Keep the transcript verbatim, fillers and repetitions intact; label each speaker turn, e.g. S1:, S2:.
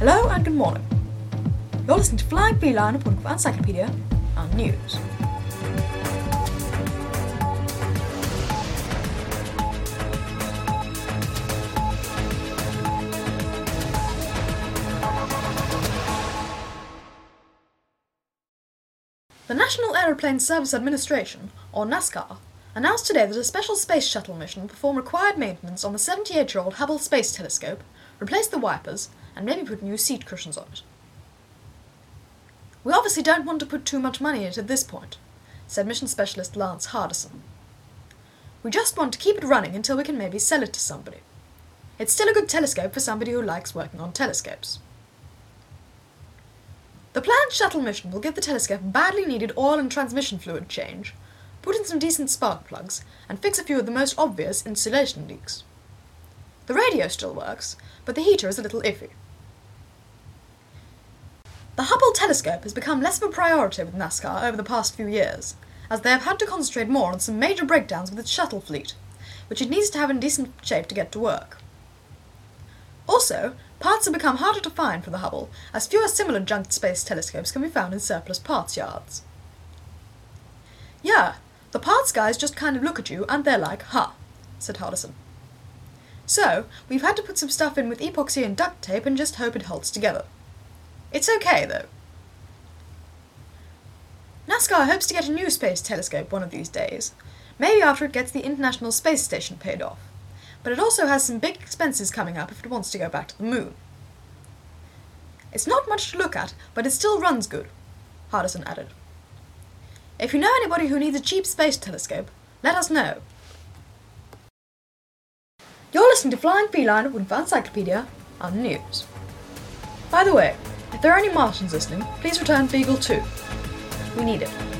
S1: Hello and good morning. You're listening to Flying Feline, a podcast encyclopedia and news. The National Aeroplane Service Administration, or NASCAR, announced today that a special space shuttle mission will perform required maintenance on the seventy-eight-year-old Hubble Space Telescope, replace the wipers, and maybe put new seat cushions on it. We obviously don't want to put too much money in it at this point, said mission specialist Lance Hardison. We just want to keep it running until we can maybe sell it to somebody. It's still a good telescope for somebody who likes working on telescopes. The planned shuttle mission will give the telescope a badly needed oil and transmission fluid change, put in some decent spark plugs, and fix a few of the most obvious insulation leaks. The radio still works, but the heater is a little iffy. The Hubble telescope has become less of a priority with NASCAR over the past few years, as they have had to concentrate more on some major breakdowns with its shuttle fleet, which it needs to have in decent shape to get to work. Also, parts have become harder to find for the Hubble, as fewer similar junked space telescopes can be found in surplus parts yards. Yeah, the parts guys just kind of look at you and they're like, huh, said Hardison. So, we've had to put some stuff in with epoxy and duct tape and just hope it holds together. It's okay, though. NASCAR hopes to get a new space telescope one of these days, maybe after it gets the International Space Station paid off, but it also has some big expenses coming up if it wants to go back to the moon. It's not much to look at, but it still runs good, Hardison added. If you know anybody who needs a cheap space telescope, let us know. You're listening to Flying Feline, a Woodford Encyclopedia and News. By the way, if there are any Martians listening, please return Beagle two. We need it.